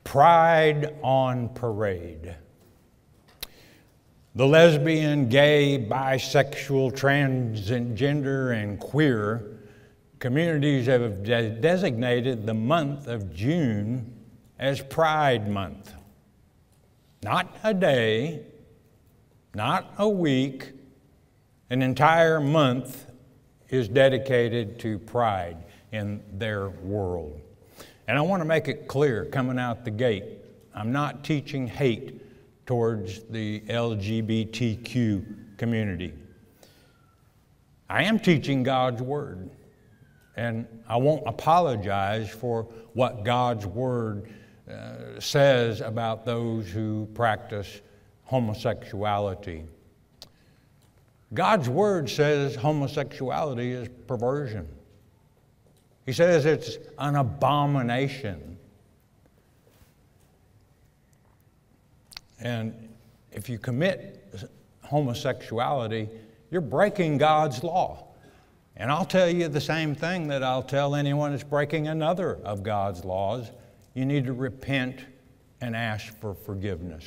Pride on parade. The lesbian, gay, bisexual, transgender, and queer communities have designated the month of June as Pride Month. Not a day, not a week, an entire month is dedicated to pride in their world. And I want to make it clear coming out the gate, I'm not teaching hate towards the LGBTQ community. I am teaching God's Word, and I won't apologize for what God's Word says about those who practice homosexuality. God's Word says homosexuality is perversion. He says it's an abomination. And if you commit homosexuality, you're breaking God's law. And I'll tell you the same thing that I'll tell anyone that's breaking another of God's laws. You need to repent and ask for forgiveness.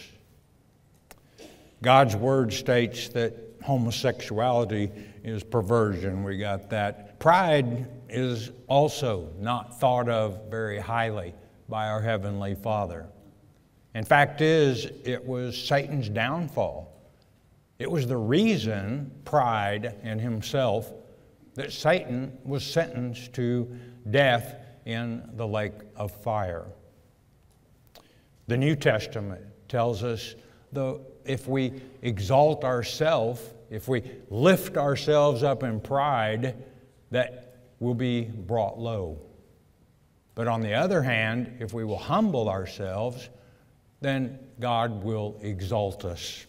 God's Word states that homosexuality is perversion. We got that. Pride is also not thought of very highly by our Heavenly Father. In fact it was Satan's downfall. It was the reason, pride in himself, that Satan was sentenced to death in the lake of fire. The New Testament tells us that if we exalt ourselves, if we lift ourselves up in pride, that we'll be brought low. But on the other hand, if we will humble ourselves, then God will exalt us.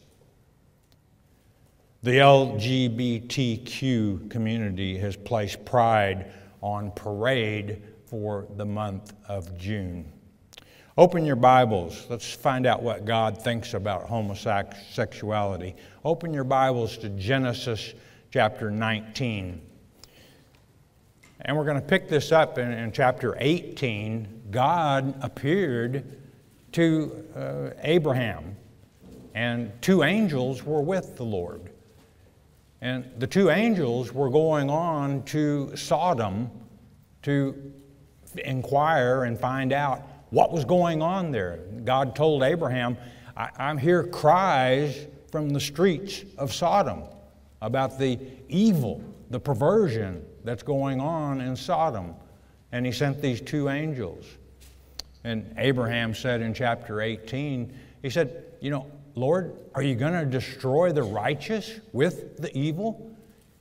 The LGBTQ community has placed pride on parade for the month of June. Open your Bibles. Let's find out what God thinks about homosexuality. Open your Bibles to Genesis chapter 19. And we're going to pick this up in chapter 18. God appeared to Abraham, and two angels were with the Lord. And the two angels were going on to Sodom to inquire and find out what was going on there. God told Abraham, I'm hear cries from the streets of Sodom about the evil, the perversion that's going on in Sodom. And he sent these two angels. And Abraham said in chapter 18, he said, Lord, are you going to destroy the righteous with the evil?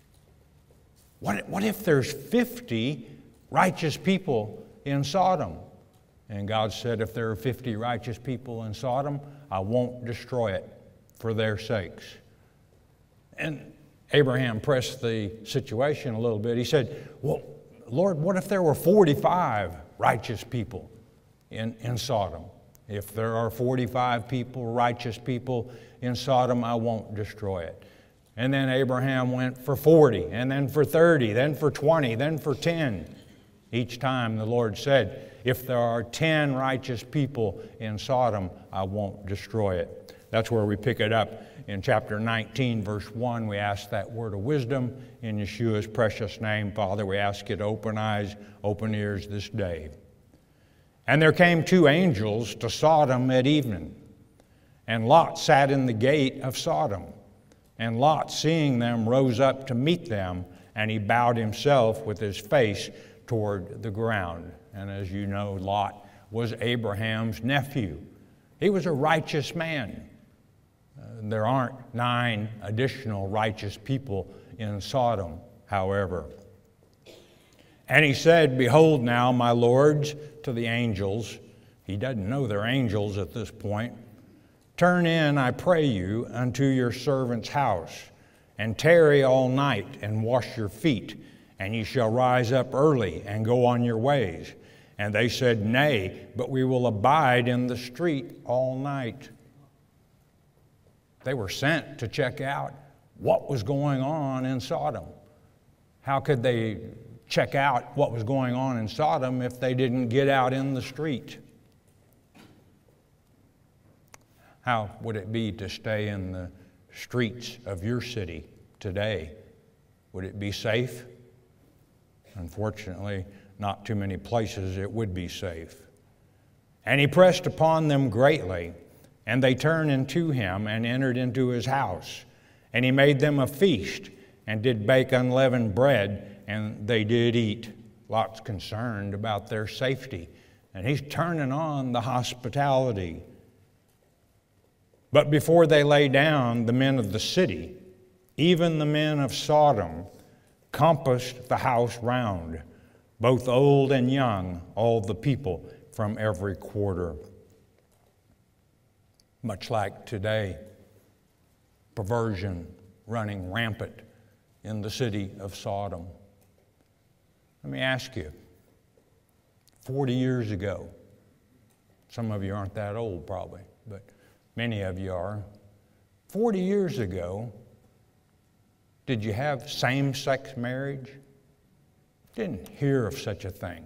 What if there's 50 righteous people in Sodom? And God said, if there are 50 righteous people in Sodom, I won't destroy it for their sakes. And Abraham pressed the situation a little bit. He said, well, Lord, what if there were 45 righteous people in Sodom? If there are 45 people, righteous people in Sodom, I won't destroy it. And then Abraham went for 40, and then for 30, then for 20, then for 10. Each time the Lord said, if there are 10 righteous people in Sodom, I won't destroy it. That's where we pick it up in chapter 19, verse 1. We ask that word of wisdom in Yeshua's precious name. Father, we ask you to open eyes, open ears this day. And there came two angels to Sodom at evening, and Lot sat in the gate of Sodom. And Lot, seeing them, rose up to meet them, and he bowed himself with his face toward the ground. And as you know, Lot was Abraham's nephew. He was a righteous man. There aren't 9 additional righteous people in Sodom, however. And he said, behold now, my lords, to the angels. He doesn't know they're angels at this point. Turn in, I pray you, unto your servant's house, and tarry all night, and wash your feet, and ye shall rise up early, and go on your ways. And they said, nay, but we will abide in the street all night. They were sent to check out what was going on in Sodom. How could they check out what was going on in Sodom if they didn't get out in the street? How would it be to stay in the streets of your city today? Would it be safe? Unfortunately, not too many places it would be safe. And he pressed upon them greatly, and they turned unto him and entered into his house. And he made them a feast, and did bake unleavened bread, and they did eat. Lot's concerned about their safety, and he's turning on the hospitality. But before they lay down, the men of the city, even the men of Sodom, compassed the house round, both old and young, all the people from every quarter. Much like today, perversion running rampant in the city of Sodom. Let me ask you, 40 years ago, some of you aren't that old probably, but many of you are. 40 years ago, did you have same-sex marriage? Didn't hear of such a thing.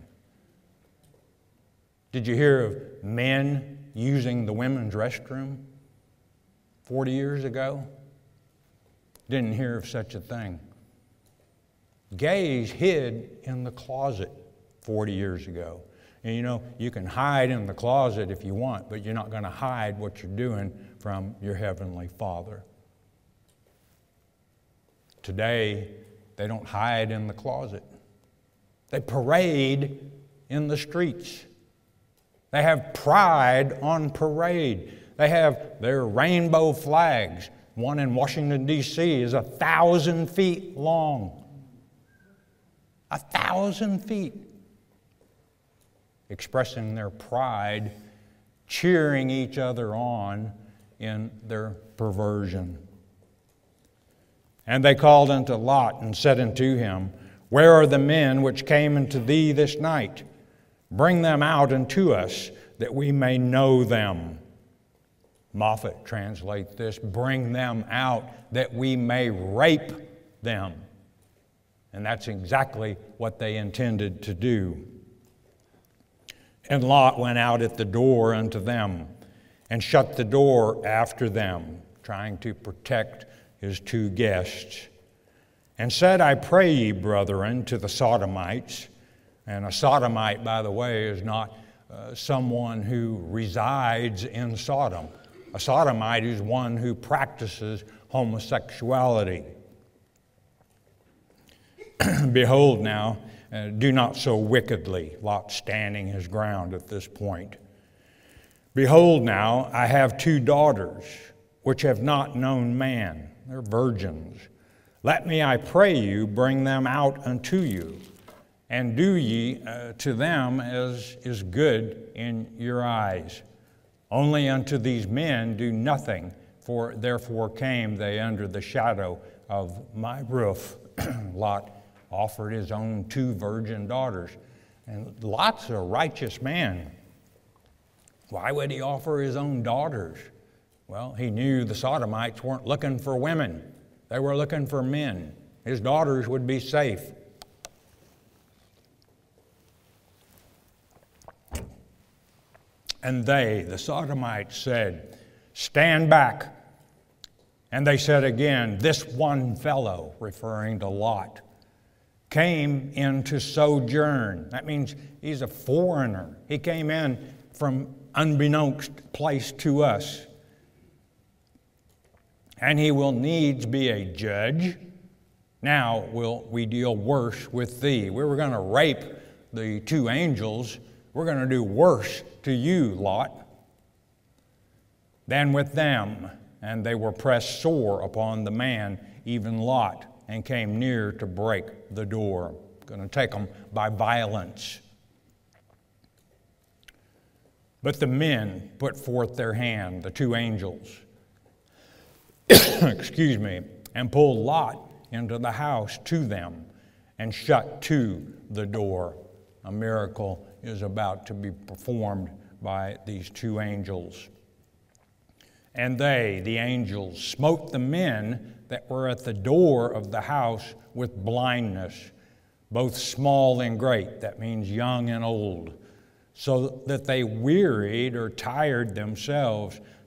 Did you hear of men using the women's restroom 40 years ago? Didn't hear of such a thing. Gays hid in the closet 40 years ago. And you know, you can hide in the closet if you want, but you're not going to hide what you're doing from your Heavenly Father. Today, they don't hide in the closet. They parade in the streets. They have pride on parade. They have their rainbow flags. One in Washington, D.C. is 1,000 feet long. 1,000 feet. Expressing their pride, cheering each other on in their perversion. And they called unto Lot and said unto him, Where are the men which came unto thee this night? Bring them out unto us, that we may know them. Moffat translates this, bring them out, that we may rape them. And that's exactly what they intended to do. And Lot went out at the door unto them, and shut the door after them, trying to protect his two guests, and said, I pray ye, brethren, to the Sodomites. And a Sodomite, by the way, is not someone who resides in Sodom. A Sodomite is one who practices homosexuality. Behold now, do not so wickedly. Lot standing his ground at this point. Behold now, I have 2 daughters, which have not known man. They're virgins. Let me, I pray you, bring them out unto you, and do ye to them as is good in your eyes. Only unto these men do nothing, for therefore came they under the shadow of my roof. Lot offered his own 2 virgin daughters. And Lot's a righteous man. Why would he offer his own daughters? Well, he knew the Sodomites weren't looking for women. They were looking for men. His daughters would be safe. And they, the Sodomites, said, Stand back. And they said again, This one fellow, referring to Lot, came in to sojourn. That means he's a foreigner. He came in from unbeknownst place to us. And he will needs be a judge. Now will we deal worse with thee. We were going to rape the 2 angels. We're going to do worse to you, Lot, than with them. And they were pressed sore upon the man, even Lot, and came near to break the door. Going to take them by violence. But the men put forth their hand, the 2 angels, excuse me, and pulled Lot into the house to them and shut to the door. A miracle is about to be performed by these 2 angels. And they, the angels, smote the men that were at the door of the house with blindness, both small and great, that means young and old, so that they wearied or tired themselves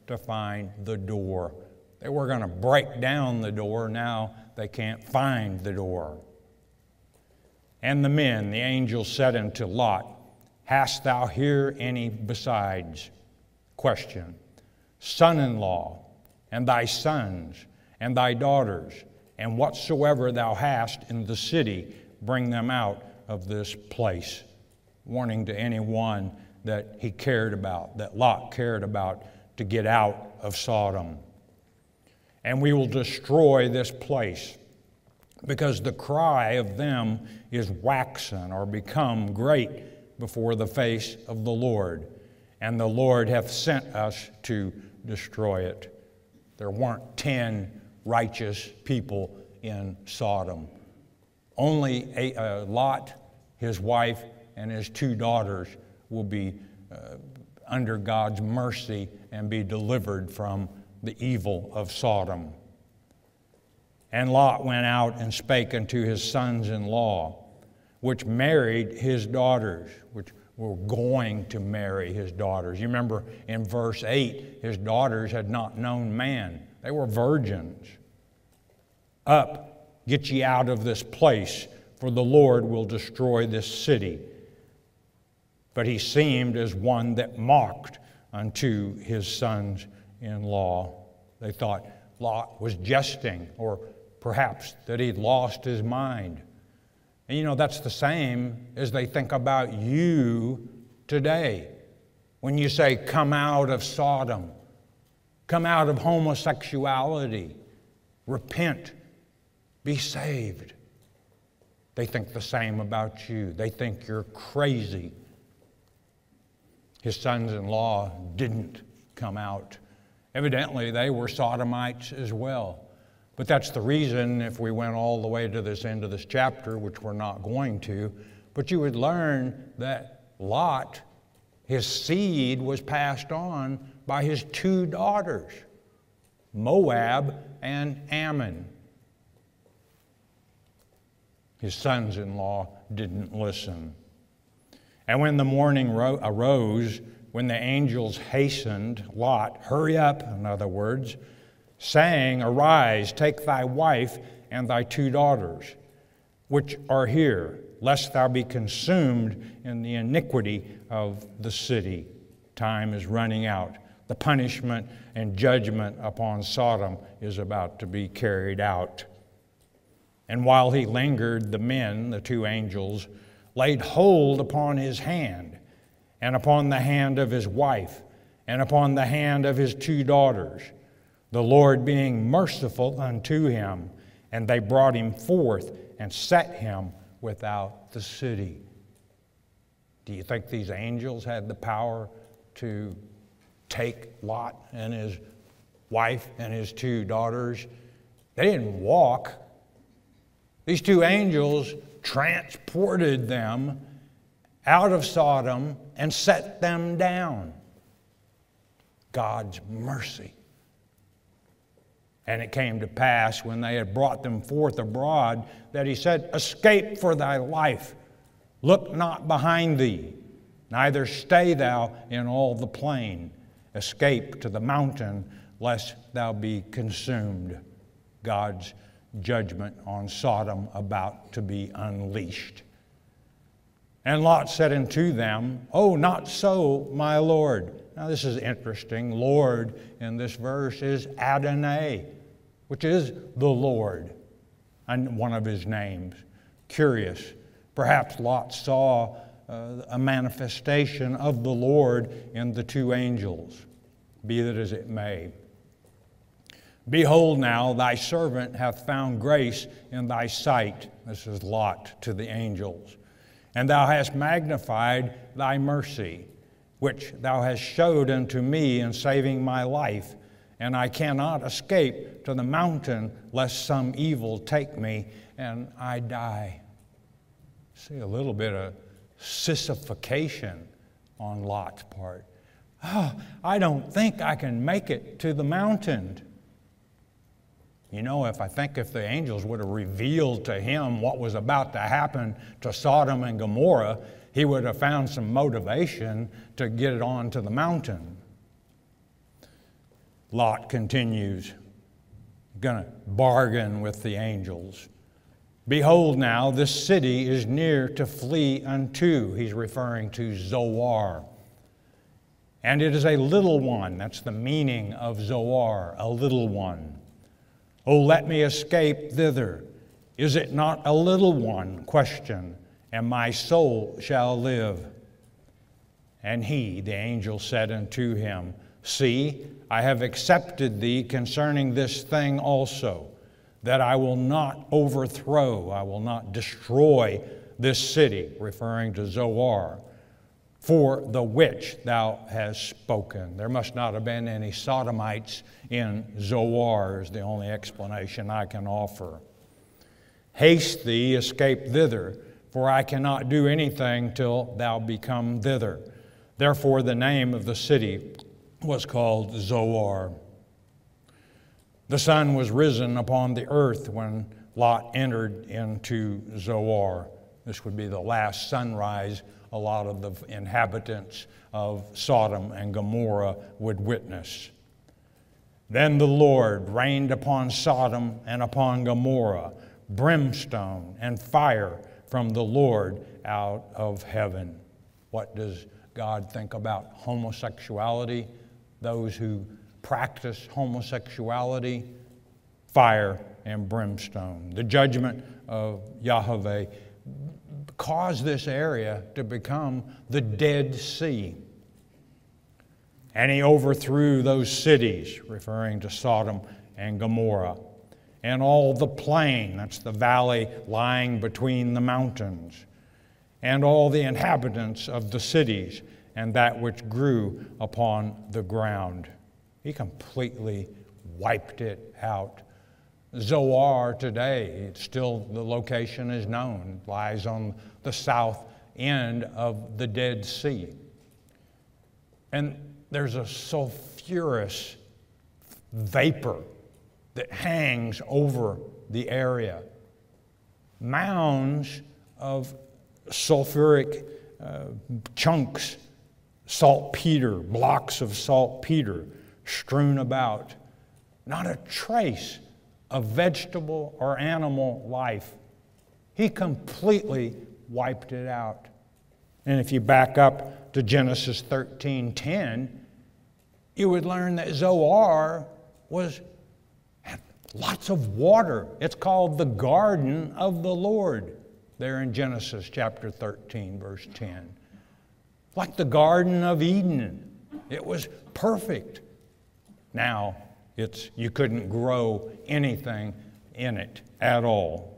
to find the door. They were going to break down the door. Now they can't find the door. And the men, the angels said unto Lot, Hast thou here any besides? Question. Son-in-law, and thy sons, and thy daughters, and whatsoever thou hast in the city, bring them out of this place. Warning to anyone that he cared about, that Lot cared about, to get out of Sodom. And we will destroy this place, because the cry of them is waxen, or become great before the face of the Lord. And the Lord hath sent us to destroy it. There weren't 10 righteous people in Sodom. Only Lot, his wife, and his 2 daughters will be under God's mercy and be delivered from the evil of Sodom. And Lot went out and spake unto his sons-in-law, which married his daughters, which were going to marry his daughters. You remember in verse 8, his daughters had not known man. They were virgins. Up, get ye out of this place, for the Lord will destroy this city. But he seemed as one that mocked unto his sons-in-law. They thought Lot was jesting, or perhaps that he'd lost his mind. And you know, that's the same as they think about you today. When you say, come out of Sodom, come out of homosexuality, repent, be saved. They think the same about you. They think you're crazy. His sons-in-law didn't come out. Evidently, they were Sodomites as well. But that's the reason, if we went all the way to this end of this chapter, which we're not going to, but you would learn that Lot, his seed was passed on by his 2 daughters, Moab and Ammon. His sons-in-law didn't listen. And when the morning arose, when the angels hastened, Lot, hurry up, in other words, saying, Arise, take thy wife and thy 2 daughters, which are here, lest thou be consumed in the iniquity of the city. Time is running out. The punishment and judgment upon Sodom is about to be carried out. And while he lingered, the men, the 2 angels, laid hold upon his hand, and upon the hand of his wife, and upon the hand of his 2 daughters, the Lord being merciful unto him, and they brought him forth and set him without the city. Do you think these angels had the power to take Lot and his wife and his 2 daughters? They didn't walk. These 2 angels transported them out of Sodom and set them down. God's mercy. And it came to pass, when they had brought them forth abroad, that he said, Escape for thy life. Look not behind thee, neither stay thou in all the plain. Escape to the mountain, lest thou be consumed. God's judgment on Sodom about to be unleashed. And Lot said unto them, Oh, not so, my Lord. Now this is interesting. Lord in this verse is Adonai, which is the Lord, and one of his names. Curious. Perhaps Lot saw a manifestation of the Lord in the 2 angels. Be that as it may. Behold now, thy servant hath found grace in thy sight. This is Lot to the angels. And thou hast magnified thy mercy, which thou hast showed unto me in saving my life. And I cannot escape to the mountain, lest some evil take me and I die. See a little bit of sissification on Lot's part. Oh, I don't think I can make it to the mountain. You know, if the angels would have revealed to him what was about to happen to Sodom and Gomorrah, he would have found some motivation to get it on to the mountain. Lot continues, going to bargain with the angels. Behold now, this city is near to flee unto. He's referring to Zoar. And it is a little one. That's the meaning of Zoar, a little one. Oh, let me escape thither. Is it not a little one? Question. And my soul shall live. And he, the angel, said unto him, See, I have accepted thee concerning this thing also, that I will not overthrow, I will not destroy this city, referring to Zoar, for the which thou hast spoken. There must not have been any Sodomites in Zoar, is the only explanation I can offer. Haste thee, escape thither, for I cannot do anything till thou become thither. Therefore the name of the city was called Zoar. The sun was risen upon the earth when Lot entered into Zoar. This would be the last sunrise a lot of the inhabitants of Sodom and Gomorrah would witness. Then the Lord rained upon Sodom and upon Gomorrah brimstone and fire from the Lord out of heaven. What does God think about homosexuality? Those who practice homosexuality, fire and brimstone. The judgment of Yahweh caused this area to become the Dead Sea. And he overthrew those cities, referring to Sodom and Gomorrah, and all the plain, that's the valley lying between the mountains, and all the inhabitants of the cities, and that which grew upon the ground. He completely wiped it out. Zoar today, it's still, the location is known, lies on the south end of the Dead Sea. And there's a sulfurous vapor that hangs over the area. Mounds of sulfuric chunks, saltpeter, blocks of saltpeter strewn about. Not a trace of vegetable or animal life. He completely wiped it out. And if you back up to Genesis 13:10, you would learn that Zoar had lots of water. It's called the Garden of the Lord there in Genesis chapter 13, verse 10. Like the Garden of Eden. It was perfect. Now, you couldn't grow anything in it at all.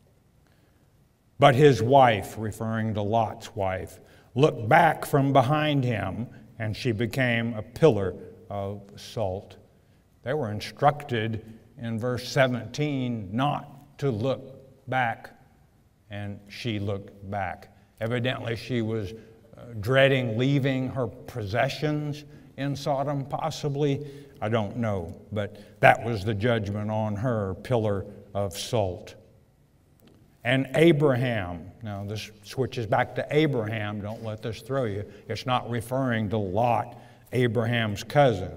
But his wife, referring to Lot's wife, looked back from behind him, and she became a pillar of salt. They were instructed in verse 17 not to look back, and she looked back. Evidently, she was dreading leaving her possessions in Sodom, possibly. I don't know, but that was the judgment on her, pillar of salt. And Abraham, now this switches back to Abraham, don't let this throw you. It's not referring to Lot, Abraham's cousin.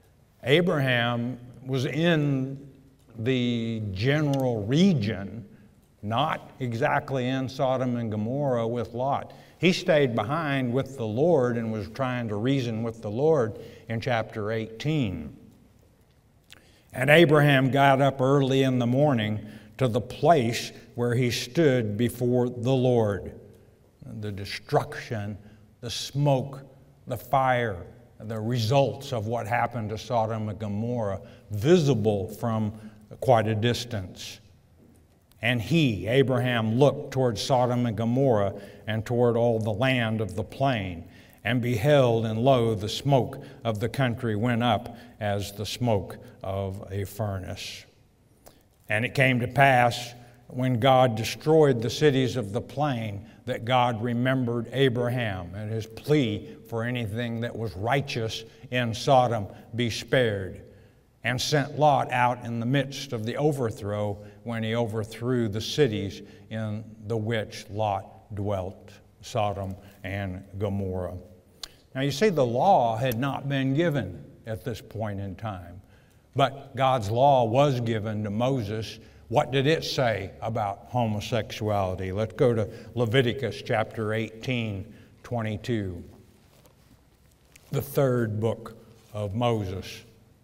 Abraham was in the general region, not exactly in Sodom and Gomorrah with Lot. He stayed behind with the Lord and was trying to reason with the Lord in chapter 18. And Abraham got up early in the morning to the place where he stood before the Lord. The destruction, the smoke, the fire, the results of what happened to Sodom and Gomorrah, visible from quite a distance. And he, Abraham, looked toward Sodom and Gomorrah and toward all the land of the plain, and beheld, and lo, the smoke of the country went up as the smoke of a furnace. And it came to pass, when God destroyed the cities of the plain, that God remembered Abraham, and his plea for anything that was righteous in Sodom be spared, and sent Lot out in the midst of the overthrow when he overthrew the cities in the which Lot dwelt, Sodom and Gomorrah. Now you see, the law had not been given at this point in time. But God's law was given to Moses. What did it say about homosexuality? Let's go to Leviticus chapter 18, 22. The third book of Moses.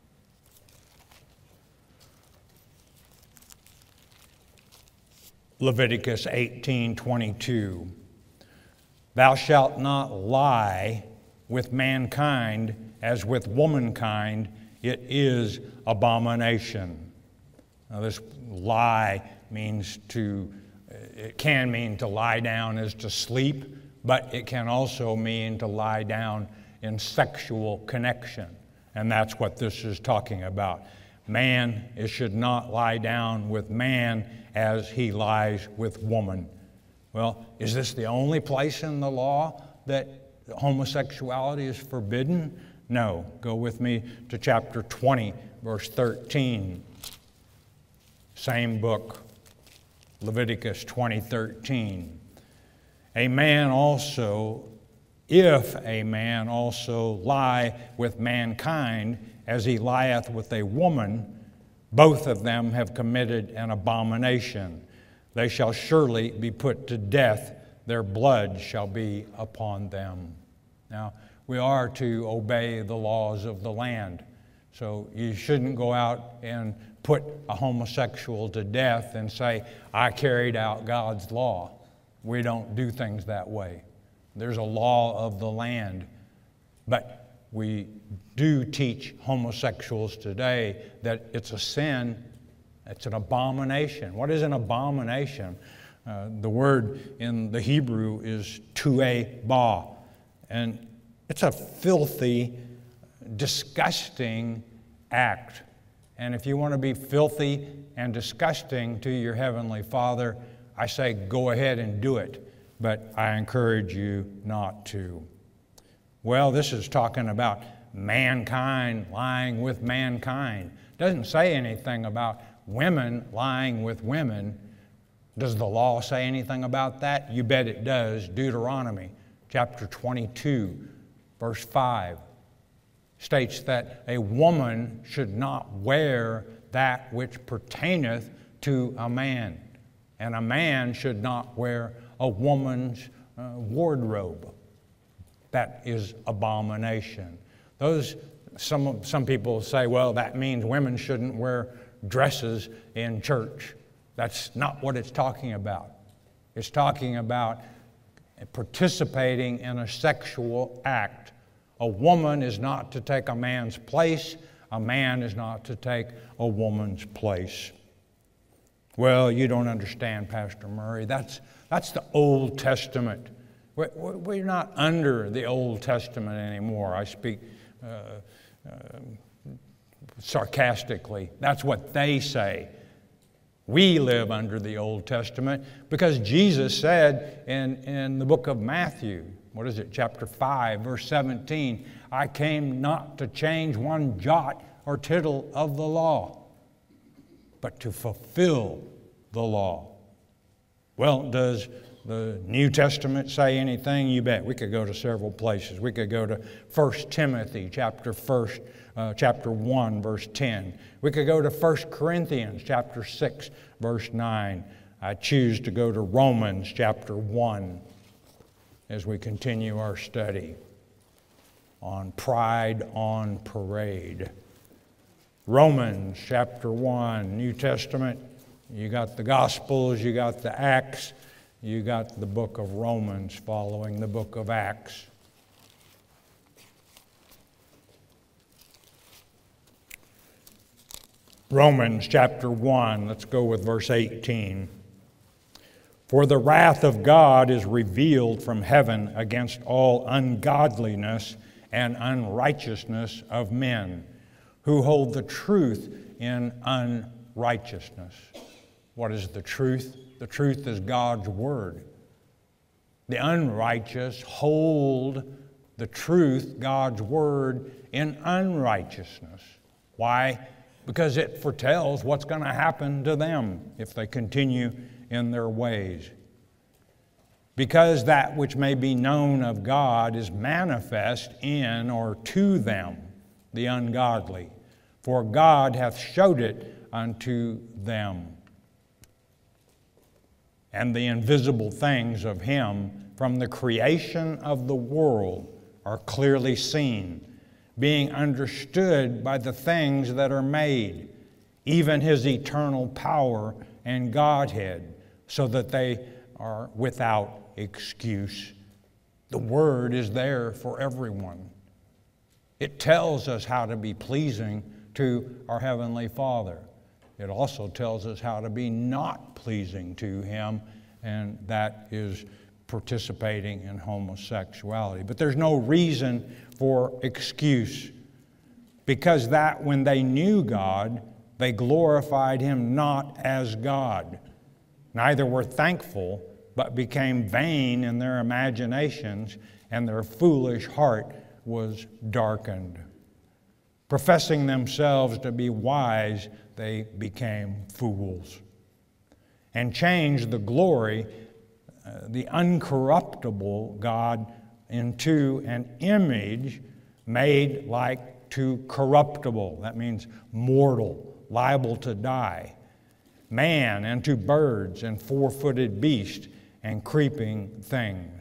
Leviticus 18:22. Thou shalt not lie with mankind as with womankind, it is abomination. Now this lie means it can mean to lie down as to sleep, but it can also mean to lie down in sexual connection. And that's what this is talking about. Man should not lie down with man as he lies with woman. Well, is this the only place in the law that homosexuality is forbidden? No. Go with me to chapter 20, verse 13. Same book, Leviticus 20:13. If a man also lie with mankind as he lieth with a woman, both of them have committed an abomination. They shall surely be put to death. Their blood shall be upon them. Now, we are to obey the laws of the land. So you shouldn't go out and put a homosexual to death and say, I carried out God's law. We don't do things that way. There's a law of the land. But we do teach homosexuals today that it's a sin, it's an abomination. What is an abomination? The word in the Hebrew is tu'eh-ba, and it's a filthy, disgusting act. And if you want to be filthy and disgusting to your Heavenly Father, I say go ahead and do it, but I encourage you not to. Well, this is talking about mankind lying with mankind. It doesn't say anything about women lying with women. Does the law say anything about that? You bet it does. Deuteronomy chapter 22, verse 5 states that a woman should not wear that which pertaineth to a man, and a man should not wear a woman's wardrobe. That is abomination. Some people say, well, that means women shouldn't wear dresses in church. That's not what it's talking about. It's talking about participating in a sexual act. A woman is not to take a man's place. A man is not to take a woman's place. Well, you don't understand, Pastor Murray. That's the Old Testament. We're not under the Old Testament anymore. I speak sarcastically. That's what they say. We live under the Old Testament because Jesus said in the book of Matthew, chapter 5, verse 17, I came not to change one jot or tittle of the law, but to fulfill the law. Well, does the New Testament say anything? You bet. We could go to several places. We could go to 1 Timothy chapter 1, verse 10. We could go to 1 Corinthians chapter 6, verse 9. I choose to go to Romans chapter 1 as we continue our study on pride on parade. Romans chapter 1, New Testament. You got the Gospels, you got the Acts, you got the book of Romans following the book of Acts. Romans chapter 1, let's go with verse 18. For the wrath of God is revealed from heaven against all ungodliness and unrighteousness of men, who hold the truth in unrighteousness. What is the truth? The truth is God's Word. The unrighteous hold the truth, God's Word, in unrighteousness. Why? Because it foretells what's going to happen to them if they continue in their ways. Because that which may be known of God is manifest in or to them, the ungodly. for God hath showed it unto them. And the invisible things of him from the creation of the world are clearly seen, being understood by the things that are made, even his eternal power and Godhead, so that they are without excuse. The Word is there for everyone. It tells us how to be pleasing to our Heavenly Father. It also tells us how to be not pleasing to Him, and that is participating in homosexuality. But there's no reason for excuse, because that when they knew God, they glorified Him not as God. Neither were thankful, but became vain in their imaginations, and their foolish heart was darkened. Professing themselves to be wise, they became fools, and changed the glory, the uncorruptible God, into an image made like to corruptible. That means mortal, liable to die. Man, and to birds and four-footed beasts and creeping things.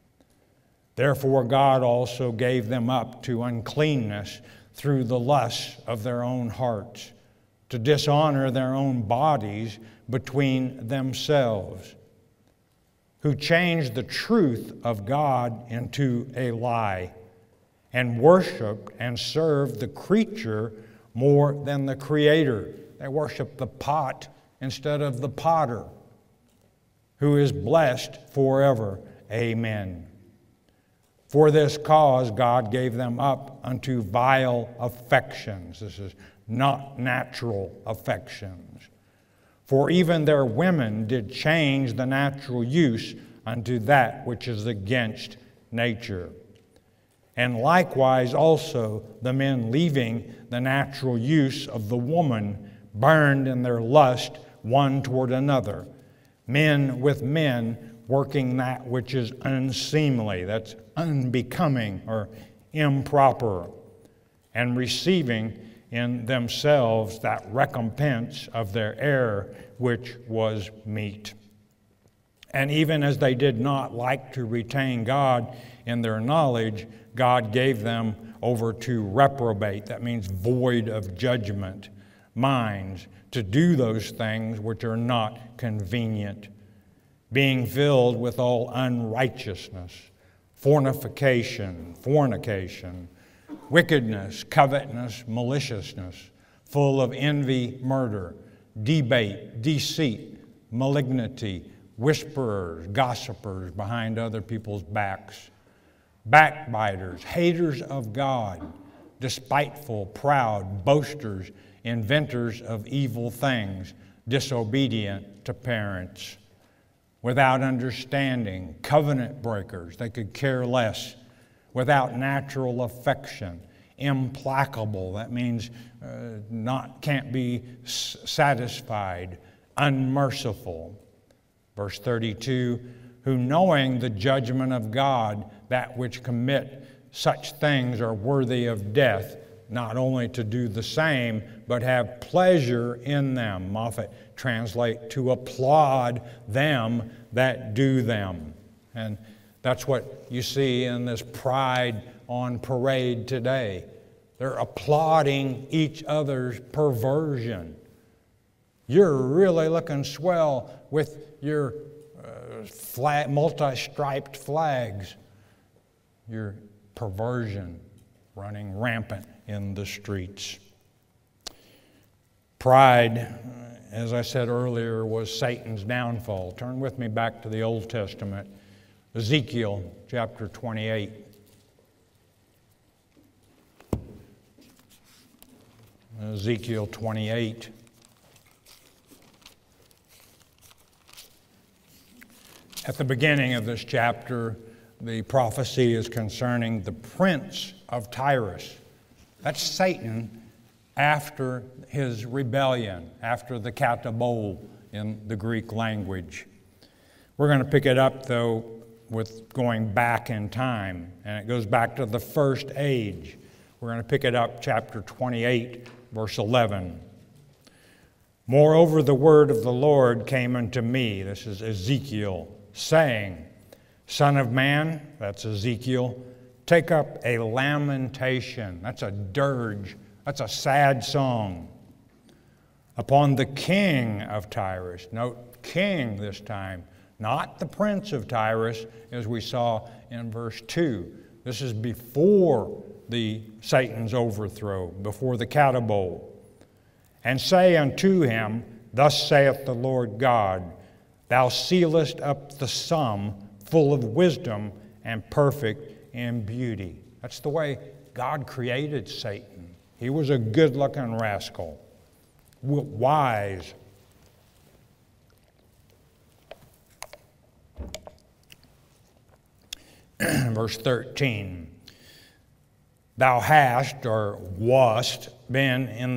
Therefore God also gave them up to uncleanness through the lusts of their own hearts, to dishonor their own bodies between themselves, who changed the truth of God into a lie, and worshiped and served the creature more than the Creator. They worshiped the pot instead of the potter, who is blessed forever. Amen. For this cause God gave them up unto vile affections. This is not natural affections. For even their women did change the natural use unto that which is against nature. And likewise also the men, leaving the natural use of the woman, burned in their lust one toward another, men with men, working that which is unseemly, that's unbecoming or improper, and receiving in themselves that recompense of their error which was meet. And even as they did not like to retain God in their knowledge, God gave them over to reprobate, that means void of judgment, minds, to do those things which are not convenient, being filled with all unrighteousness, fornication, wickedness, covetousness, maliciousness, full of envy, murder, debate, deceit, malignity, whisperers, gossipers behind other people's backs, backbiters, haters of God, despiteful, proud, boasters, inventors of evil things, disobedient to parents, without understanding, covenant breakers, they could care less, without natural affection, implacable, that means can't be satisfied, unmerciful. Verse 32, who knowing the judgment of God, that which commit such things are worthy of death, not only to do the same, but have pleasure in them. Moffat translate, to applaud them that do them. And that's what you see in this pride on parade today. They're applauding each other's perversion. You're really looking swell with your multi-striped flags. Your perversion running rampant in the streets. Pride, as I said earlier, was Satan's downfall. Turn with me back to the Old Testament, Ezekiel chapter 28. Ezekiel 28. At the beginning of this chapter, the prophecy is concerning the prince of Tyrus. That's Satan after his rebellion, after the katabole in the Greek language. We're going to pick it up, though, with going back in time, and it goes back to the first age. We're going to pick it up, chapter 28, verse 11. Moreover, the word of the Lord came unto me, this is Ezekiel, saying, Son of man, that's Ezekiel, take up a lamentation. That's a dirge. That's a sad song. Upon the king of Tyrus. Note, king this time, not the prince of Tyrus, as we saw in verse 2. This is before the Satan's overthrow, before the cattle bowl. And say unto him, Thus saith the Lord God, Thou sealest up the sum full of wisdom and perfect in beauty. That's the way God created Satan. He was a good-looking rascal, wise. Verse 13. Thou hast, or wast, been in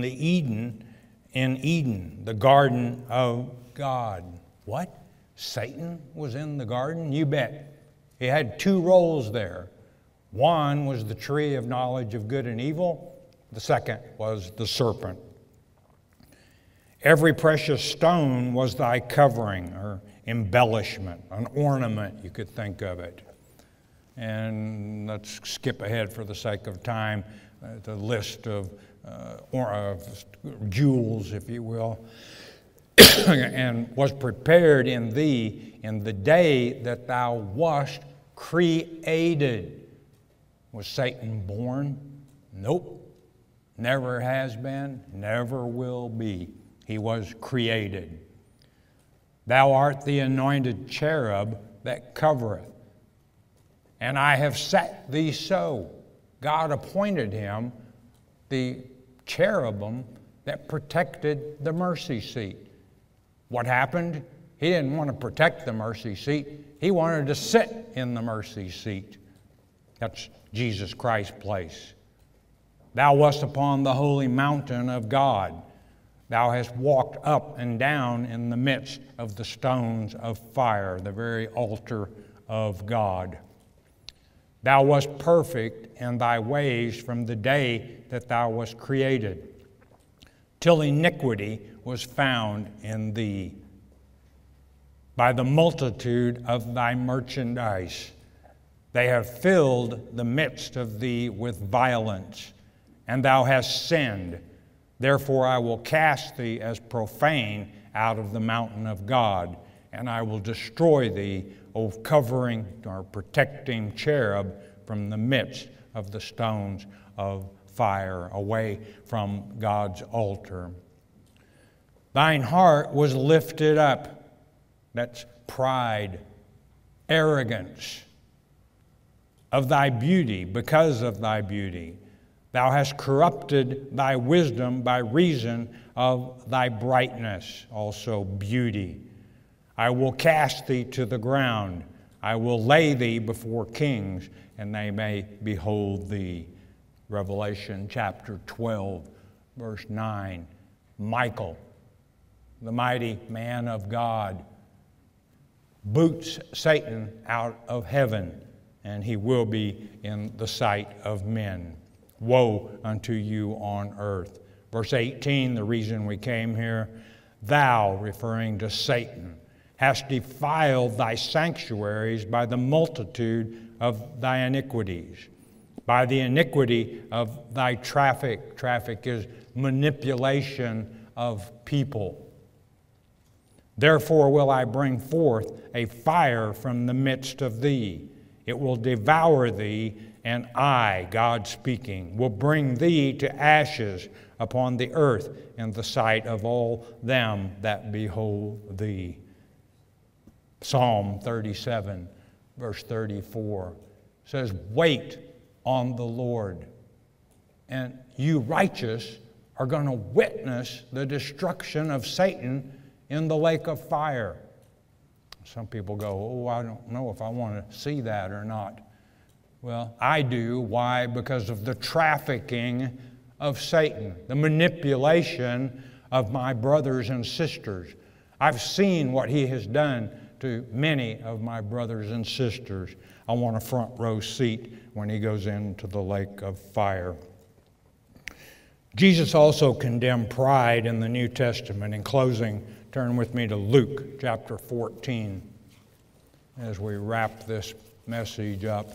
Eden, the garden of God. What? Satan was in the garden? You bet. He had two roles there. One was the tree of knowledge of good and evil. The second was the serpent. Every precious stone was thy covering, or embellishment, an ornament, you could think of it. And let's skip ahead for the sake of time, the list of jewels, if you will, and was prepared in thee in the day that thou wast created. Was Satan born? Nope. Never has been, never will be. He was created. Thou art the anointed cherub that covereth, and I have set thee so. God appointed him the cherubim that protected the mercy seat. What happened? He didn't want to protect the mercy seat. He wanted to sit in the mercy seat. That's Jesus Christ's place. Thou wast upon the holy mountain of God. Thou hast walked up and down in the midst of the stones of fire, the very altar of God. Thou wast perfect in thy ways from the day that thou wast created, till iniquity was found in thee. By the multitude of thy merchandise, they have filled the midst of thee with violence, and thou hast sinned. Therefore I will cast thee as profane out of the mountain of God, and I will destroy thee, O covering or protecting cherub, from the midst of the stones of fire, away from God's altar. Thine heart was lifted up. That's pride, arrogance of thy beauty, because of thy beauty. Thou hast corrupted thy wisdom by reason of thy brightness, also beauty. I will cast thee to the ground. I will lay thee before kings, and they may behold thee. Revelation chapter 12, verse 9. Michael, the mighty man of God, boots Satan out of heaven, and he will be in the sight of men. Woe unto you on earth. Verse 18, the reason we came here, thou, referring to Satan, hast defiled thy sanctuaries by the multitude of thy iniquities, by the iniquity of thy traffic. Traffic is manipulation of people. Therefore will I bring forth a fire from the midst of thee. It will devour thee, and I, God speaking, will bring thee to ashes upon the earth in the sight of all them that behold thee. Psalm 37, verse 34 says, wait on the Lord. And you righteous are going to witness the destruction of Satan in the lake of fire. Some people go, oh, I don't know if I want to see that or not. Well, I do. Why? Because of the trafficking of Satan, the manipulation of my brothers and sisters. I've seen what he has done to many of my brothers and sisters. I want a front row seat when he goes into the lake of fire. Jesus also condemned pride in the New Testament. In closing, turn with me to Luke chapter 14 as we wrap this message up.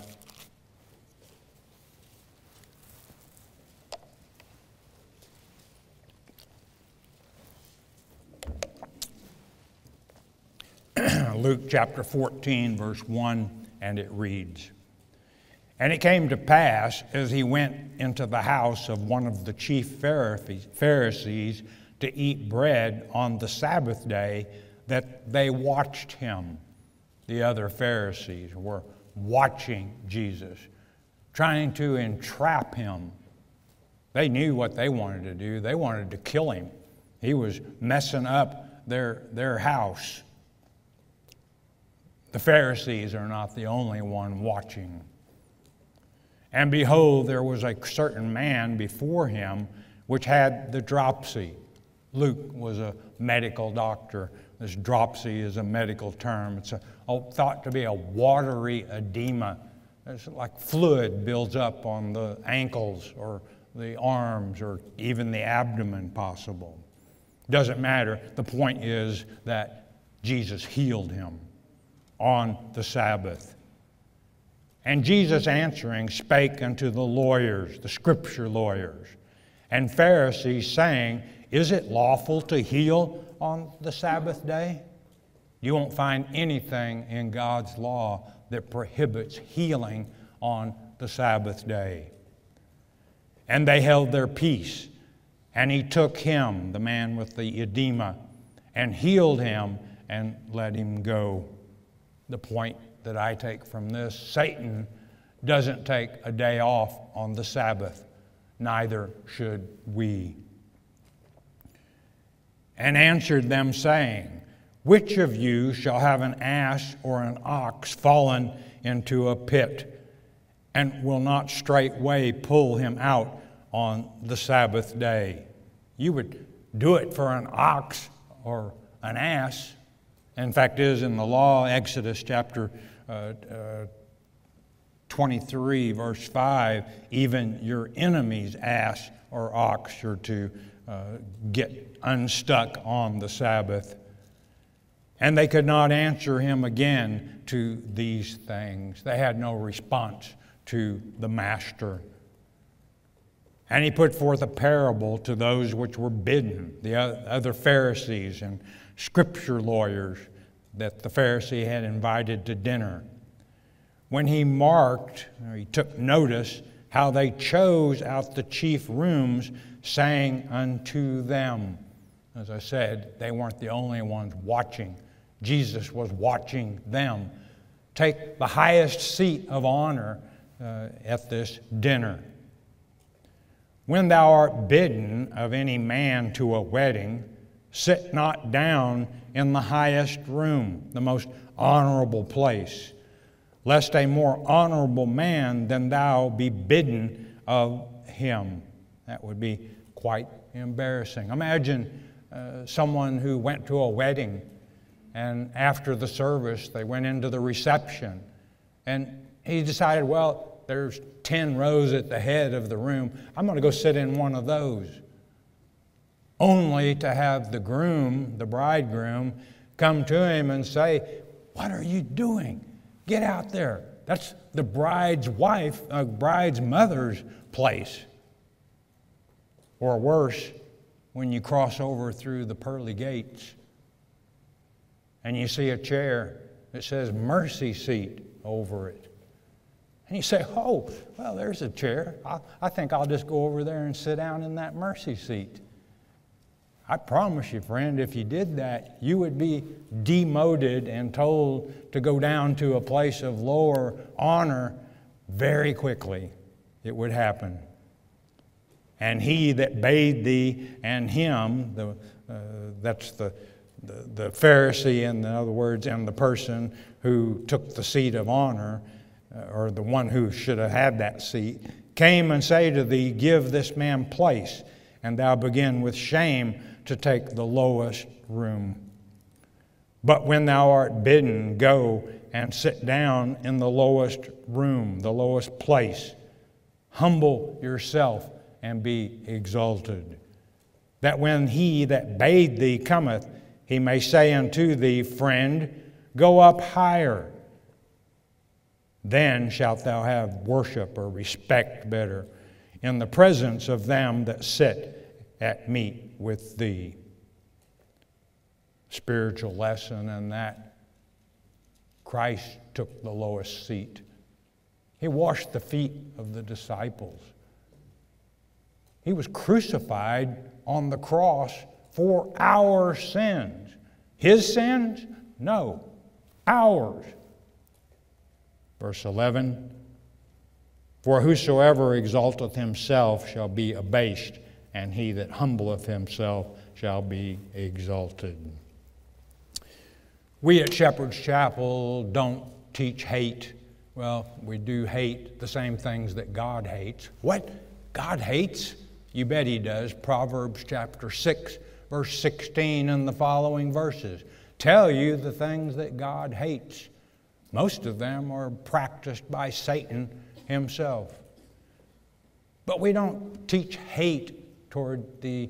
Luke chapter 14, verse 1, and it reads, "And it came to pass, as he went into the house of one of the chief Pharisees to eat bread on the Sabbath day, that they watched him." The other Pharisees were watching Jesus, trying to entrap him. They knew what they wanted to do. They wanted to kill him. He was messing up their house. The Pharisees are not the only one watching. "And behold, there was a certain man before him which had the dropsy." Luke was a medical doctor. This dropsy is a medical term. It's thought to be a watery edema. It's like fluid builds up on the ankles or the arms or even the abdomen possible. Doesn't matter. The point is that Jesus healed him on the Sabbath. "And Jesus answering spake unto the lawyers, the scripture lawyers, and Pharisees, saying, Is it lawful to heal on the Sabbath day?" You won't find anything in God's law that prohibits healing on the Sabbath day. "And they held their peace, and he took him," the man with the edema, "and healed him and let him go." The point that I take from this, Satan doesn't take a day off on the Sabbath. Neither should we. "And answered them, saying, Which of you shall have an ass or an ox fallen into a pit, and will not straightway pull him out on the Sabbath day?" You would do it for an ox or an ass. In fact, it is in the law, Exodus chapter 23, verse 5, even your enemy's ass or ox are to get unstuck on the Sabbath. "And they could not answer him again to these things." They had no response to the master. "And he put forth a parable to those which were bidden," the other Pharisees and scripture lawyers that the Pharisee had invited to dinner. "When he marked," or he took notice, "how they chose out the chief rooms, saying unto them." As I said, they weren't the only ones watching. Jesus was watching them. Take the highest seat of honor at this dinner. "When thou art bidden of any man to a wedding, sit not down in the highest room," the most honorable place, "lest a more honorable man than thou be bidden of him." That would be quite embarrassing. Imagine someone who went to a wedding, and after the service they went into the reception, and he decided, well, there's 10 rows at the head of the room. I'm going to go sit in one of those. Only to have the groom, the bridegroom, come to him and say, "What are you doing? Get out there. That's the bride's wife, bride's mother's place." Or worse, when you cross over through the pearly gates and you see a chair that says "mercy seat" over it. And you say, "Oh, well, there's a chair. I think I'll just go over there and sit down in that mercy seat." I promise you, friend, if you did that, you would be demoted and told to go down to a place of lower honor very quickly. It would happen. "And he that bade thee," and him, that's the Pharisee, in other words, and the person who took the seat of honor, or the one who should have had that seat, "came and say to thee, Give this man place, and thou begin with shame to take the lowest room. But when thou art bidden, go and sit down in the lowest room, the lowest place. Humble yourself and be exalted. That when he that bade thee cometh, he may say unto thee, Friend, go up higher. Then shalt thou have worship or respect better in the presence of them that sit at meat with thee. Spiritual lesson in that Christ took the lowest seat. He washed the feet of the disciples. He was crucified on the cross for our sins. His sins? No, ours. Verse 11, For whosoever exalteth himself shall be abased, and he that humbleth himself shall be exalted. We at Shepherd's Chapel don't teach hate. Well, we do hate the same things that God hates. What? God hates? You bet He does. Proverbs chapter 6, verse 16 and the following verses tell you the things that God hates. Most of them are practiced by Satan himself. But we don't teach hate toward the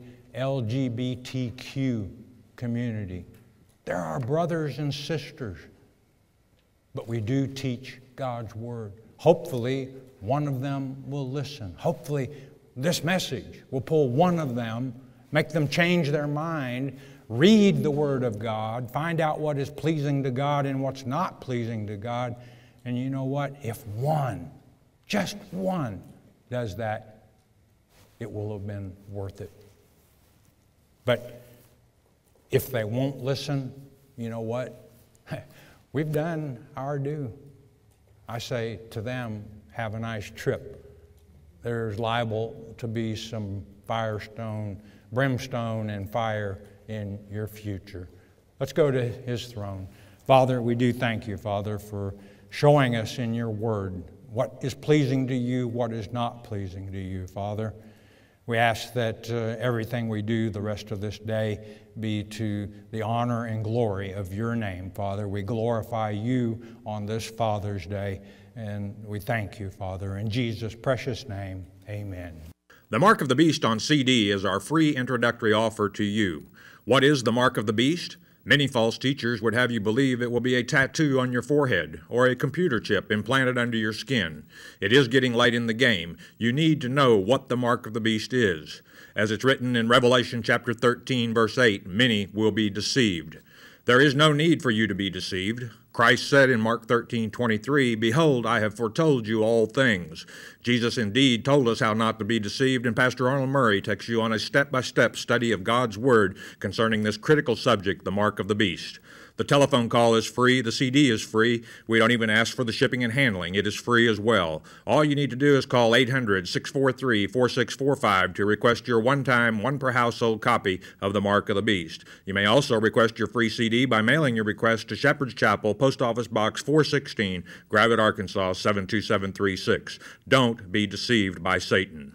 LGBTQ community. They're our brothers and sisters. But we do teach God's Word. Hopefully, one of them will listen. Hopefully, this message will pull one of them, make them change their mind, read the Word of God, find out what is pleasing to God and what's not pleasing to God. And you know what? If one, just one, does that, it will have been worth it. But if they won't listen, you know what? We've done our due. I say to them, have a nice trip. There's liable to be some brimstone and fire in your future. Let's go to His throne. Father, we do thank You, Father, for showing us in Your Word what is pleasing to You, what is not pleasing to You, Father. We ask that everything we do the rest of this day be to the honor and glory of Your name, Father. We glorify You on this Father's Day, and we thank You, Father. In Jesus' precious name, amen. The Mark of the Beast on CD is our free introductory offer to you. What is the Mark of the Beast? Many false teachers would have you believe it will be a tattoo on your forehead or a computer chip implanted under your skin. It is getting late in the game. You need to know what the Mark of the Beast is. As it's written in Revelation chapter 13, verse 8, many will be deceived. There is no need for you to be deceived. Christ said in Mark 13:23, Behold, I have foretold you all things. Jesus indeed told us how not to be deceived, and Pastor Arnold Murray takes you on a step-by-step study of God's Word concerning this critical subject, the Mark of the Beast. The telephone call is free. The CD is free. We don't even ask for the shipping and handling. It is free as well. All you need to do is call 800-643-4645 to request your one-time, one-per-household copy of the Mark of the Beast. You may also request your free CD by mailing your request to Shepherd's Chapel, Post Office Box 416, Gravette, Arkansas 72736. Don't be deceived by Satan.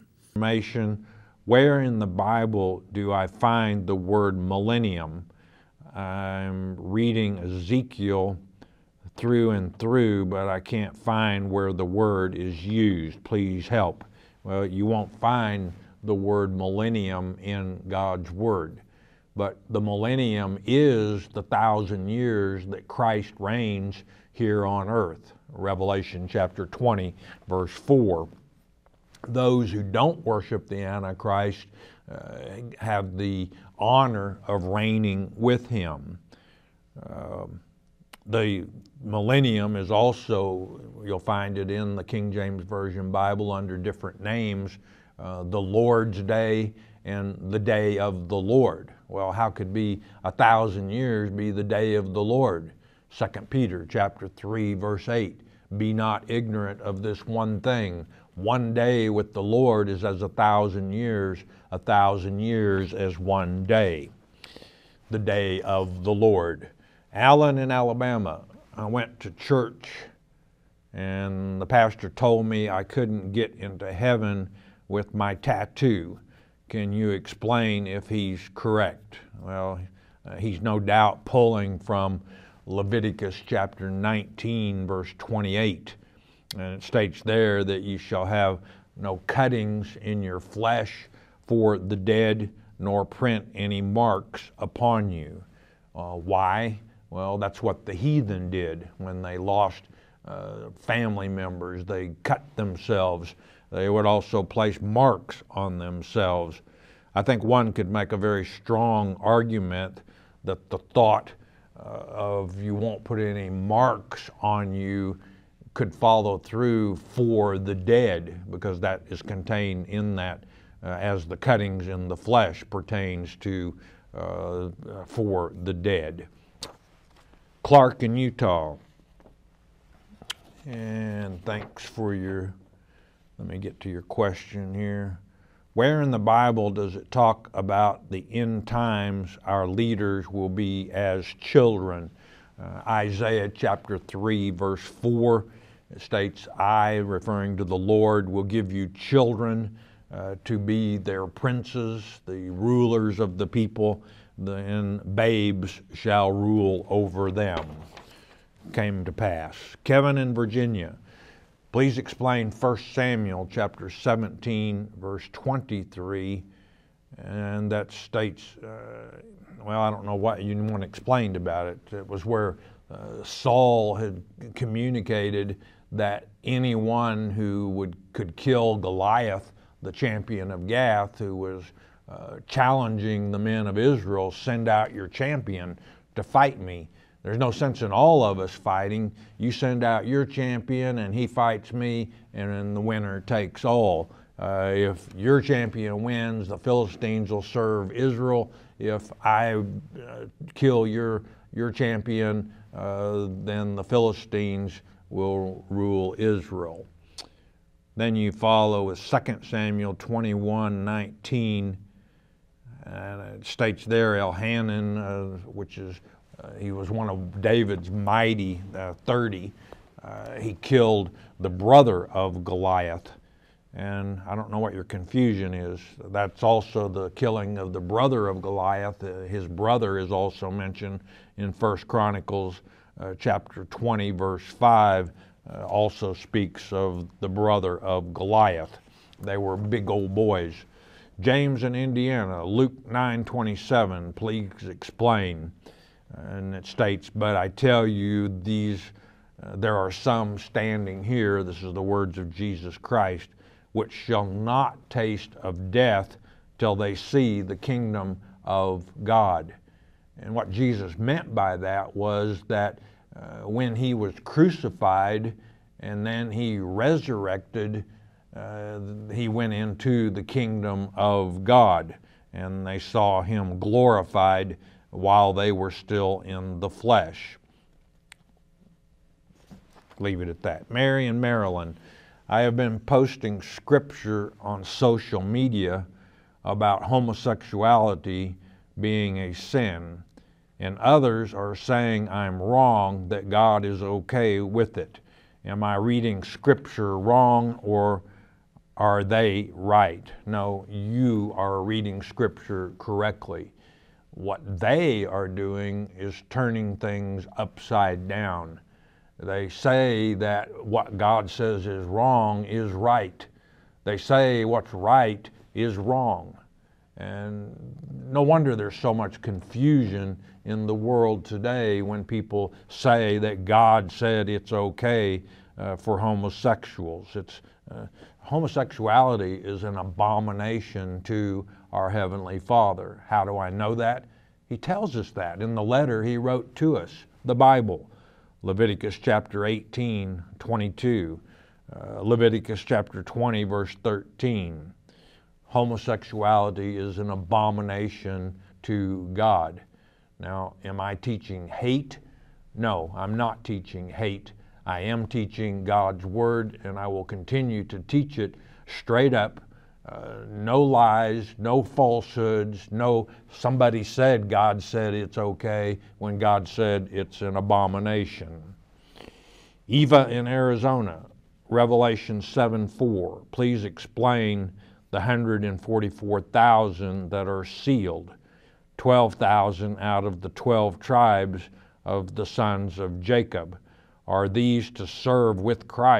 Where in the Bible do I find the word millennium? I'm reading Ezekiel through and through, but I can't find where the word is used. Please help. Well, you won't find the word millennium in God's Word. But the millennium is the 1,000 years that Christ reigns here on earth. Revelation chapter 20, verse 4. Those who don't worship the Antichrist have the honor of reigning with him. The millennium is also, you'll find it in the King James Version Bible under different names, the Lord's Day and the Day of the Lord. Well, how could be 1,000 years be the day of the Lord? 2 Peter chapter 3, verse 8, Be not ignorant of this one thing. One day with the Lord is as 1,000 years as one day. The day of the Lord. Allen in Alabama, I went to church and the pastor told me I couldn't get into heaven with my tattoo. Can you explain if he's correct? Well, he's no doubt pulling from Leviticus chapter 19, verse 28. And it states there that you shall have no cuttings in your flesh for the dead, nor print any marks upon you. Why? Well, that's what the heathen did when they lost family members. They cut themselves. They would also place marks on themselves. I think one could make a very strong argument that the thought of you won't put any marks on you could follow through for the dead, because that is contained in that as the cuttings in the flesh pertains to for the dead. Clark in Utah. And thanks for let me get to your question here. Where in the Bible does it talk about the end times our leaders will be as children? Isaiah chapter 3 verse 4 states, I, referring to the Lord, will give you children to be their princes, the rulers of the people, and babes shall rule over them. Came to pass. Kevin in Virginia. Please explain 1 Samuel chapter 17, verse 23, and that states, well, I don't know what you want explained about it. It was where Saul had communicated that anyone who could kill Goliath, the champion of Gath, who was challenging the men of Israel, send out your champion to fight me. There's no sense in all of us fighting. You send out your champion and he fights me, and then the winner takes all. If your champion wins, the Philistines will serve Israel. If I kill your champion, then the Philistines will rule Israel. Then you follow with 2 Samuel 21:19, and it states there Elhanan, which is he was one of David's mighty 30. He killed the brother of Goliath. And I don't know what your confusion is. That's also the killing of the brother of Goliath. His brother is also mentioned in 1 Chronicles chapter 20, verse 5. Also speaks of the brother of Goliath. They were big old boys. James in Indiana, Luke 9:27, please explain. And it states, but I tell you there are some standing here, this is the words of Jesus Christ, which shall not taste of death till they see the kingdom of God. And what Jesus meant by that was that when he was crucified and then he resurrected, he went into the kingdom of God, and they saw him glorified while they were still in the flesh. Leave it at that. Mary in Maryland. I have been posting scripture on social media about homosexuality being a sin, and others are saying I'm wrong, that God is okay with it. Am I reading scripture wrong, or are they right? No, you are reading scripture correctly. What they are doing is turning things upside down. They say that what God says is wrong is right. They say what's right is wrong. And no wonder there's so much confusion in the world today when people say that God said it's okay for homosexuals. Homosexuality is an abomination to our Heavenly Father. How do I know that? He tells us that in the letter he wrote to us, the Bible. Leviticus chapter 18:22, Leviticus chapter 20, verse 13. Homosexuality is an abomination to God. Now, am I teaching hate? No, I'm not teaching hate. I am teaching God's Word, and I will continue to teach it straight up. No lies, no falsehoods, no somebody said God said it's okay when God said it's an abomination. Eva in Arizona, Revelation 7:4. Please explain the 144,000 that are sealed, 12,000 out of the 12 tribes of the sons of Jacob. Are these to serve with Christ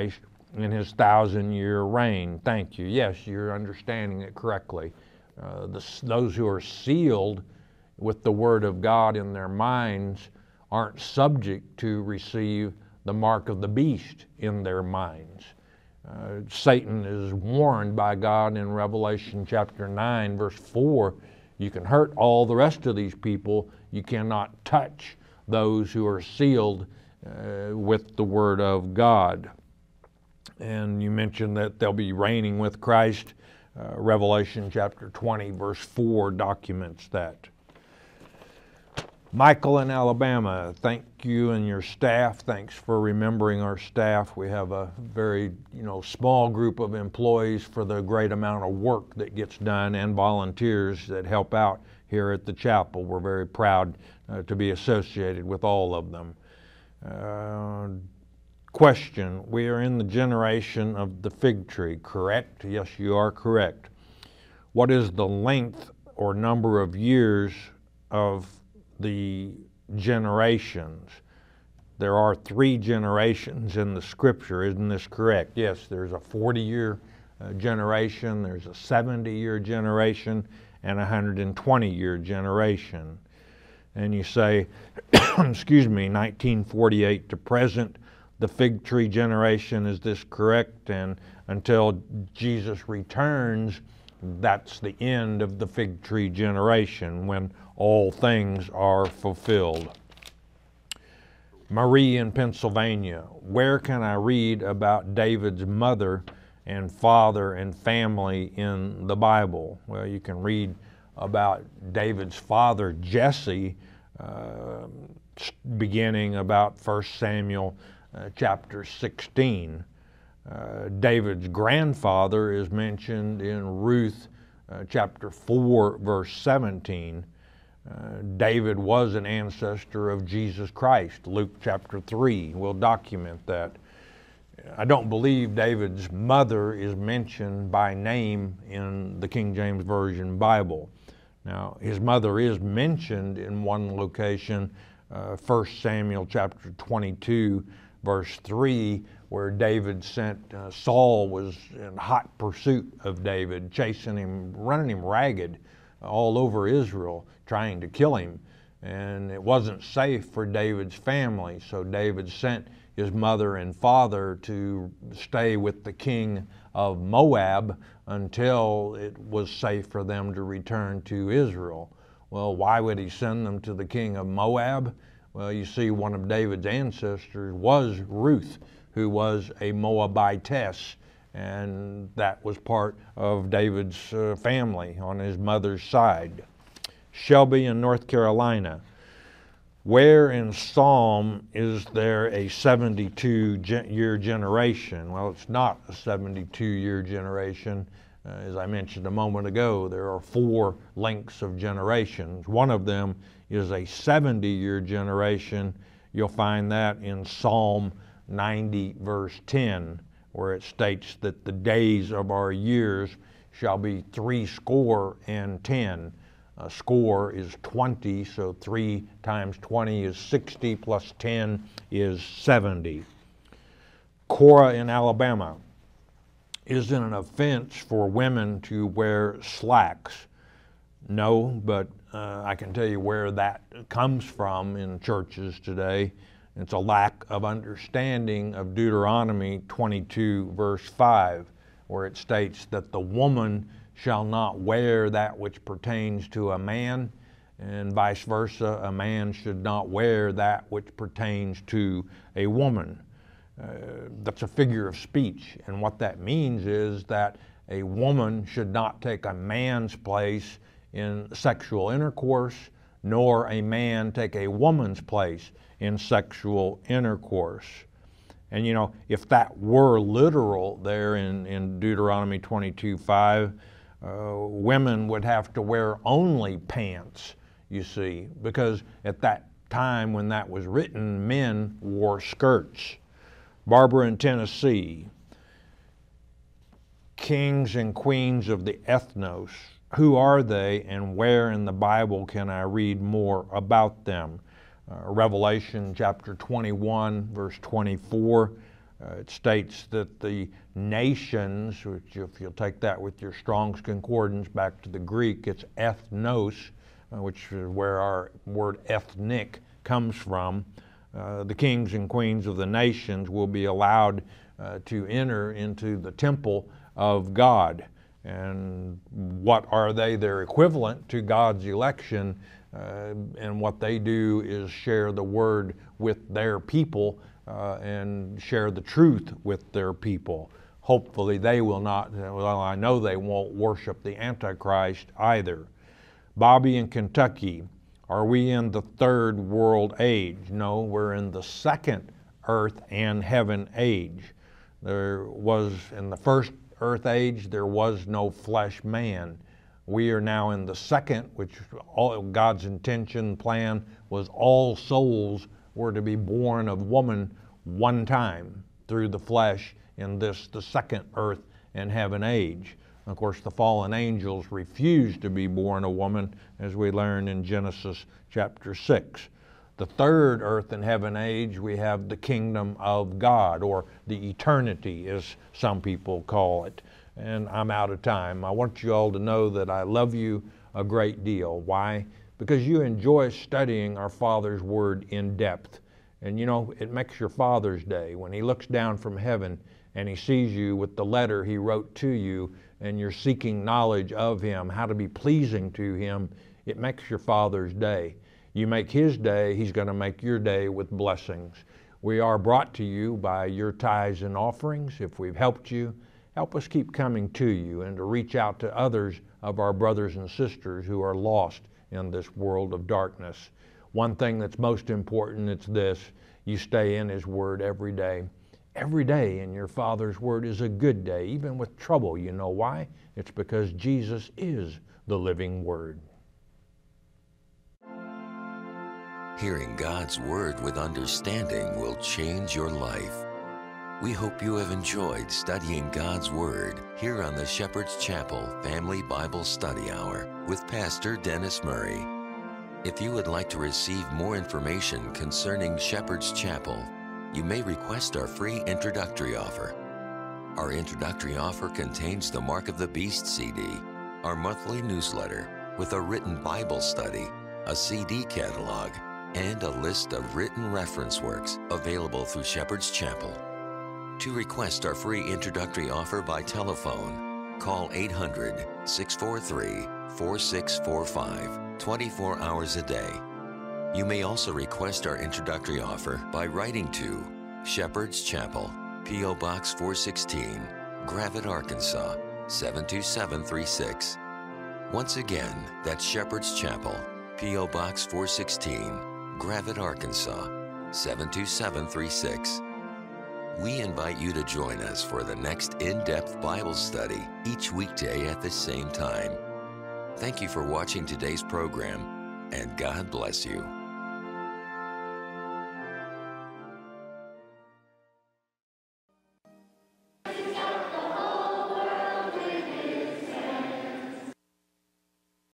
in his 1,000-year reign. Thank you. Yes, you're understanding it correctly. Those who are sealed with the Word of God in their minds aren't subject to receive the mark of the beast in their minds. Satan is warned by God in Revelation chapter 9, verse 4, you can hurt all the rest of these people, you cannot touch those who are sealed with the Word of God. And you mentioned that they'll be reigning with Christ. Revelation chapter 20, verse 4 documents that. Michael in Alabama, thank you and your staff. Thanks for remembering our staff. We have a very small group of employees for the great amount of work that gets done and volunteers that help out here at the chapel. We're very proud to be associated with all of them. Question, we are in the generation of the fig tree, correct? Yes, you are correct. What is the length or number of years of the generations? There are 3 generations in the scripture, isn't this correct? Yes, there's a 40-year generation, there's a 70-year generation, and a 120-year generation. And you say, excuse me, 1948 to present, the fig tree generation, is this correct? And until Jesus returns, that's the end of the fig tree generation, when all things are fulfilled. Marie in Pennsylvania, where can I read about David's mother and father and family in the Bible? Well, you can read about David's father, Jesse, beginning about 1 Samuel chapter 16. David's grandfather is mentioned in Ruth chapter 4, verse 17. David was an ancestor of Jesus Christ. Luke chapter 3 will document that. I don't believe David's mother is mentioned by name in the King James Version Bible. Now, his mother is mentioned in one location, 1 Samuel chapter 22, verse 3, where David sent, Saul was in hot pursuit of David, chasing him, running him ragged all over Israel, trying to kill him. And it wasn't safe for David's family, so David sent his mother and father to stay with the king of Moab until it was safe for them to return to Israel. Well, why would he send them to the king of Moab? Well, you see, one of David's ancestors was Ruth, who was a Moabitess, and that was part of David's family on his mother's side. Shelby in North Carolina, where in Psalm is there a 72-year generation? Well, it's not a 72-year generation. As I mentioned a moment ago, there are 4 lengths of generations. One of them is a 70-year generation. You'll find that in Psalm 90, verse 10, where it states that the days of our years shall be 70. A score is 20, so 3 times 20 is 60, plus 10 is 70. Cora in Alabama, is it an offense for women to wear slacks? No, but I can tell you where that comes from in churches today. It's a lack of understanding of Deuteronomy 22, verse 5, where it states that the woman shall not wear that which pertains to a man, and vice versa, a man should not wear that which pertains to a woman. That's a figure of speech, and what that means is that a woman should not take a man's place in sexual intercourse, nor a man take a woman's place in sexual intercourse. And if that were literal there in Deuteronomy 22:5, women would have to wear only pants, you see, because at that time when that was written, men wore skirts. Barbara in Tennessee, kings and queens of the ethnos, who are they and where in the Bible can I read more about them? Revelation chapter 21, verse 24, It states that the nations, which if you'll take that with your Strong's Concordance back to the Greek, it's ethnos, which is where our word ethnic comes from. The kings and queens of the nations will be allowed to enter into the temple of God. And what are they? They're equivalent to God's election, and what they do is share the word with their people and share the truth with their people. Hopefully they will not, well, I know they won't worship the Antichrist either. Bobby in Kentucky, are we in the third world age? No, we're in the second earth and heaven age. There was, in the first earth age, there was no flesh man. We are now in the second, which all God's intention, plan was all souls were to be born of woman one time through the flesh in this, the second earth and heaven age. Of course, the fallen angels refused to be born a woman, as we learn in Genesis chapter 6. The third earth and heaven age, we have the kingdom of God, or the eternity, as some people call it. And I'm out of time. I want you all to know that I love you a great deal. Why? Because you enjoy studying our Father's Word in depth. And you know, it makes your Father's Day when He looks down from heaven and He sees you with the letter He wrote to you, and you're seeking knowledge of Him, how to be pleasing to Him. It makes your Father's Day. You make His day, He's going to make your day with blessings. We are brought to you by your tithes and offerings. If we've helped you, help us keep coming to you and to reach out to others of our brothers and sisters who are lost in this world of darkness. One thing that's most important, it's this: you stay in His Word every day. Every day in your Father's Word is a good day, even with trouble. You know why? It's because Jesus is the living Word. Hearing God's Word with understanding will change your life. We hope you have enjoyed studying God's Word here on the Shepherd's Chapel Family Bible Study Hour with Pastor Dennis Murray. If you would like to receive more information concerning Shepherd's Chapel, you may request our free introductory offer. Our introductory offer contains the Mark of the Beast CD, our monthly newsletter with a written Bible study, a CD catalog, and a list of written reference works available through Shepherd's Chapel. To request our free introductory offer by telephone, call 800-643-4645, 24 hours a day. You may also request our introductory offer by writing to Shepherd's Chapel, P.O. Box 416, Gravette, Arkansas, 72736. Once again, that's Shepherd's Chapel, P.O. Box 416, Gravette, Arkansas, 72736. We invite you to join us for the next in-depth Bible study each weekday at the same time. Thank you for watching today's program, and God bless you.